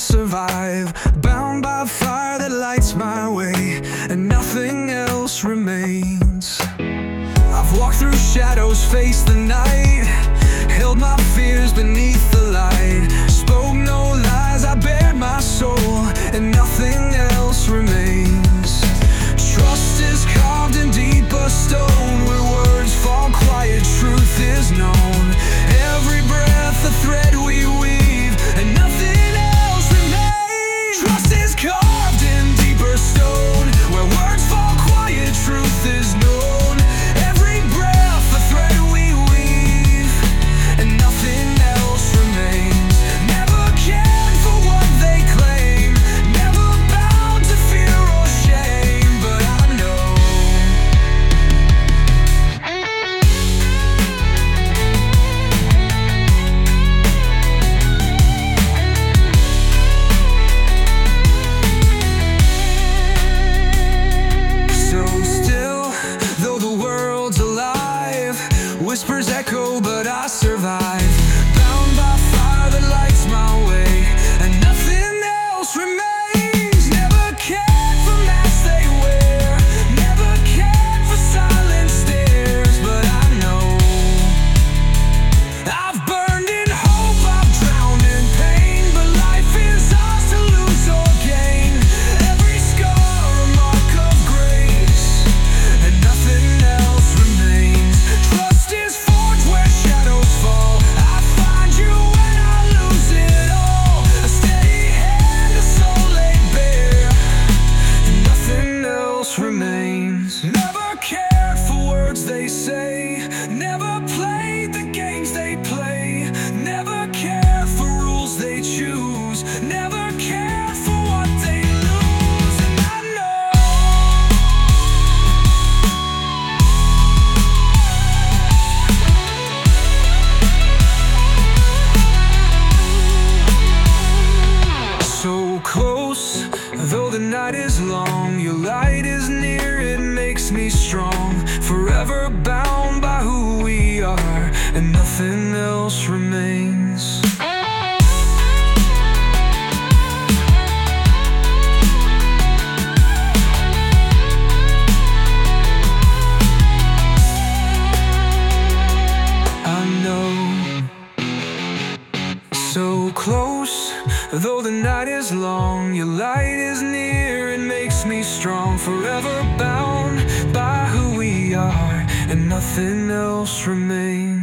survive, bound by fire that lights my way, and nothing else remains. I've walked through shadows, faced the night, held my fears beneath the light, spoke no lies, I bared my soul, and nothing else remains. Trust is carved in deeper stone, where words fall quiet, truth is known. Every breath a thread we weave, and nothing else remains. Trust is carved in deeper stone, where words fall quiet, truth is known. Every breath a thread we weave, and nothing else remains. Never cared for what they claim, never bound to fear or shame, but I know so still, though the world's alive, whispers echo, but I survive, bound by fire that lights my way, and nothing else remains. Never cared for masks they wear, never cared for silent stares, but I know I've burned in hope, I've drowned in pain, but life is ours to lose or gain. Every scar a mark of grace, and nothing else remains. Trust is forged where shadows fall, I find you when I lose it all. A steady hand, a soul laid bare, and nothing else remains. Never cared for words they say, never played the games they play, never cared for rules they choose, never cared for what they lose, and I know so close, though the night is long, your light is near, it makes me strong, forever bound by who we are, and nothing else remains. I know, so close, though the night is long, your light is near, it makes me strong, forever bound by who we are, and nothing else remains.